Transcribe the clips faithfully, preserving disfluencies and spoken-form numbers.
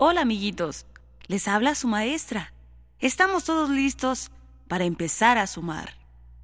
Hola, amiguitos. Les habla su maestra. Estamos todos listos para empezar a sumar.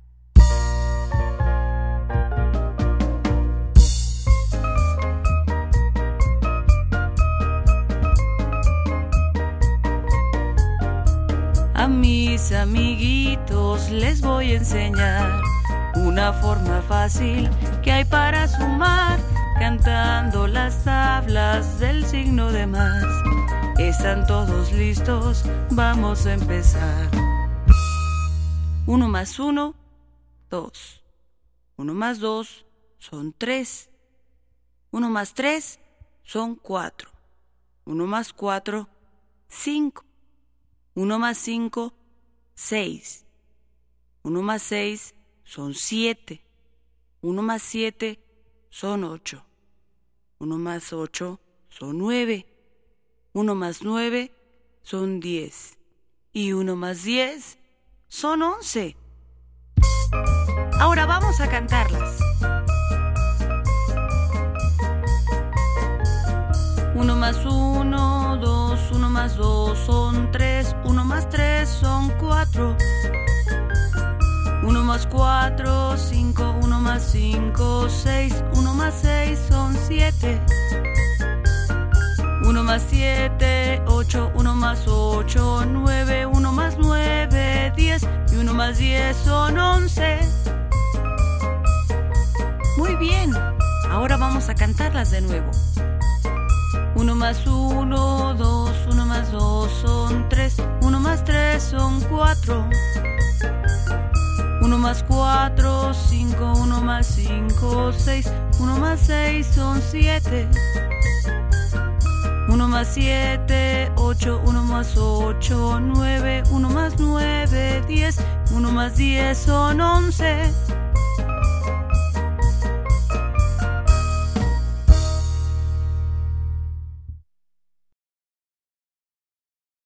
A mis amiguitos les voy a enseñar una forma fácil que hay para sumar, cantando las tablas del signo de más. ¿Están todos listos? Vamos a empezar. Uno más uno, dos. Uno más dos son tres. Uno más tres son cuatro. Uno más cuatro, cinco. Uno más cinco, seis. Uno más seis son siete. Uno más siete son ocho. Uno más ocho son nueve. Uno más nueve son diez. Y uno más diez son once. Ahora vamos a cantarlas. Uno más uno, dos, uno más dos son tres, uno más tres son cuatro. Uno más cuatro, cinco, uno más cinco, seis, uno más seis son siete. Uno más siete, ocho, uno más ocho, nueve, uno más nueve, diez, y uno más diez son once. Muy bien, ahora vamos a cantarlas de nuevo. Uno más uno, dos, uno más dos son tres, uno más tres son cuatro. Uno más cuatro, cinco, uno más cinco, seis, uno más seis son siete. Uno más siete, ocho, uno más ocho, nueve, uno más nueve, diez, uno más diez son once.